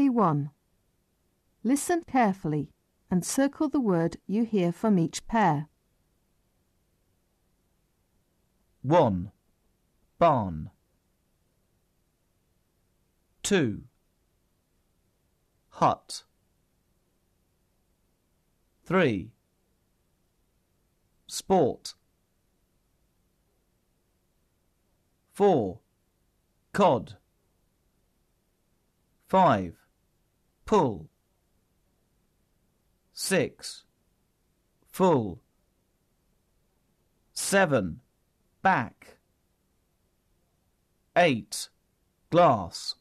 21. Listen carefully and circle the word you hear from each pair. 1. Barn. 2. Hut. 3. Sport. 4. Cod. 5. Pull. 6. Full. 7. Back. 8. Glass.